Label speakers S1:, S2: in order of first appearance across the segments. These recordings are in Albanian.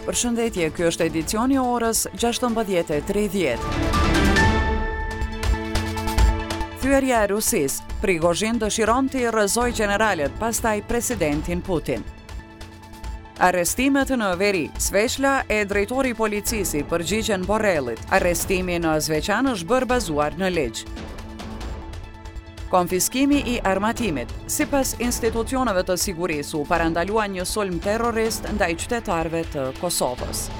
S1: Përshëndetje, ky është edicioni i orës 16:30. Thyerja e Rusisë. Prigozhin dëshiron të i rrëzojë generalet, pastaj presidentin Putin. Arrestimet në veri. Sveshla e drejtori i policisë përgjigjen Borrellit. Arrestimi në Zveçan është bërë bazuar në ligj. Konfiskimi i armatimit. Sipas institucioneve të sigurisë, u parandalua një sulm terrorist ndaj qytetarëve të Kosovës.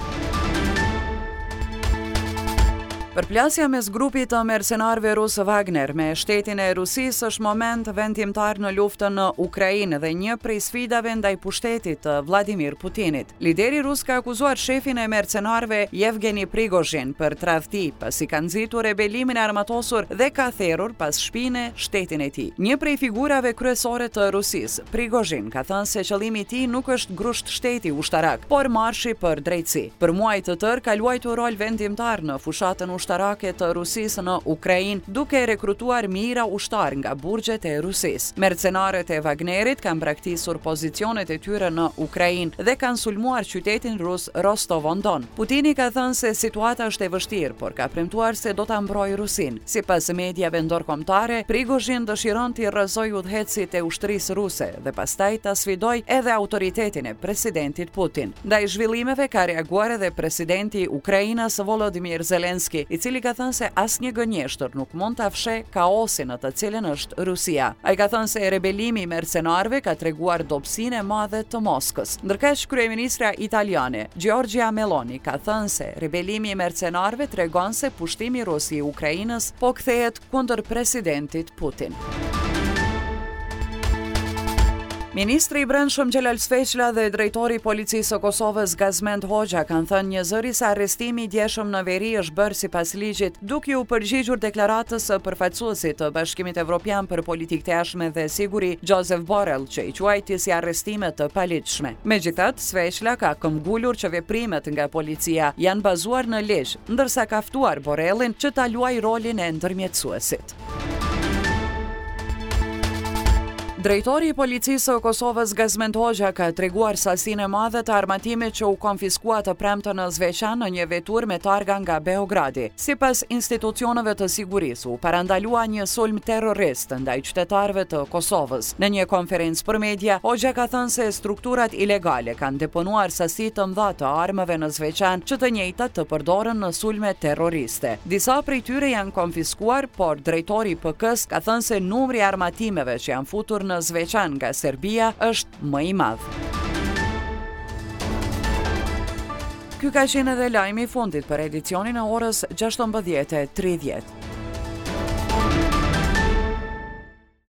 S1: Përplasja mes grupit të mercenarëve rus Wagner me shtetin e Rusisë është moment vendimtar në luftën në Ukrainë dhe një prej sfidave ndaj pushtetit të Vladimir Putinit. Lideri rus ka akuzuar shefin e mercenarëve Yevgeni Prigozhin për tradhti, pasi ka nxitur rebelimin e armatosur dhe ka therrur pas shpine shtetin e tij. Një prej figurave kryesore të Rusisë, Prigozhin, ka thënë se qëllimi i tij nuk është grusht shteti ushtarak, por marshi për drejtësi. Për muaj të tërë ka luajtur rol vendimtar në fushatën ushtarake të Rusisë në Ukrainë, duke rekrutuar mijëra ushtar nga burgjet e Rusisë. Mercenarët e Wagnerit kanë braktisur pozicionet e tyre në Ukrainë dhe kanë sulmuar qytetin rus Rostov-on-Don. Putini ka thënë se situata është e vështirë, por ka premtuar se do ta mbrojë Rusinë. Sipas mediave ndërkombëtare, Prigozhin dëshiron të rrëzojë udhëheqësit e ushtrisë ruse dhe pastaj ta sfidojë edhe autoritetin e presidentit Putin. Ndaj zhvillimeve ka reaguar edhe presidenti i Ukrainës Volodymyr Zelensky, i cili ka thënë se asnjë gënjeshtër nuk mund ta fshë kaosin në të cilën është Rusia. Ai ka thënë se rebelimi i mercenarëve ka treguar dobësinë e madhe të Moskës. Ndërkaq kryeministra italiane Giorgia Meloni ka thënë se rebelimi i mercenarëve tregon se pushtimi rus i Ukrainës po kthehet kundër presidentit Putin. Ministri i Brendshëm Xhelal Sveçla dhe drejtori i policisë së Kosovës Gazmend Hoxha kanë thënë një zëri se arrestimi i djeshëm në veri është bërë sipas ligjit, duke u përgjigjur deklaratës së përfaqësuesit të Bashkimit Evropian për politikë të jashtme dhe siguri, Josep Borrell, që i quajti si arrestime të paligjshme. Megjithatë, Sveçla ka këmbgulur që veprimet nga policia janë bazuar në ligj, ndërsa ka ftuar Borrellin që ta luajë rolin e ndërmjetësuesit. Drejtori i policisë së Kosovës Gazmend Hoxha ka treguar sasinë e madhe të armatimit që u konfiskua të premte në Zveçan në një vetur me targa nga Beogradi. Sipas institucioneve të sigurisë, u parandalua një sulm terrorist ndaj qytetarëve të Kosovës. Në një konferencë për media, Hoxha ka thënë se strukturat ilegale kanë deponuar sasi të mëdha të armëve në Zveçan që të njëjtat të përdoren në sulme terroriste. Disa prej tyre janë konfiskuar, por drejtori i PK-s ka thënë se numri i armatimeve që janë futur në Zveçan nga Serbia është më i madh. Ky ka qenë edhe lajmi i fundit për edicionin e orës 16:30.